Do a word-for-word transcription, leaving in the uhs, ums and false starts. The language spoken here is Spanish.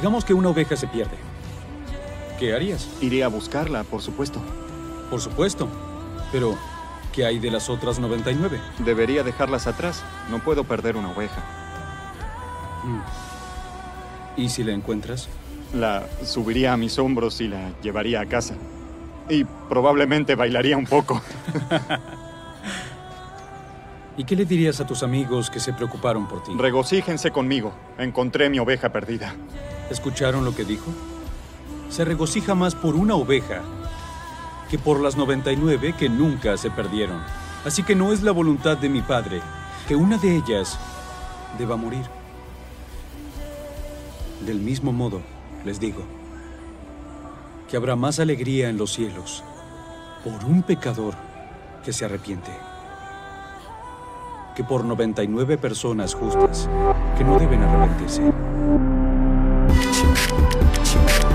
Digamos que una oveja se pierde. ¿Qué harías? Iré a buscarla, por supuesto. Por supuesto. Pero, ¿qué hay de las otras noventa y nueve? Debería dejarlas atrás. No puedo perder una oveja. ¿Y si la encuentras? La subiría a mis hombros y la llevaría a casa. Y probablemente bailaría un poco. ¿Y qué le dirías a tus amigos que se preocuparon por ti? Regocíjense conmigo. Encontré mi oveja perdida. ¿Escucharon lo que dijo? Se regocija más por una oveja que por las noventa y nueve que nunca se perdieron. Así que no es la voluntad de mi Padre que una de ellas deba morir. Del mismo modo, les digo, que habrá más alegría en los cielos por un pecador que se arrepiente que por noventa y nueve personas justas que no deben arrepentirse.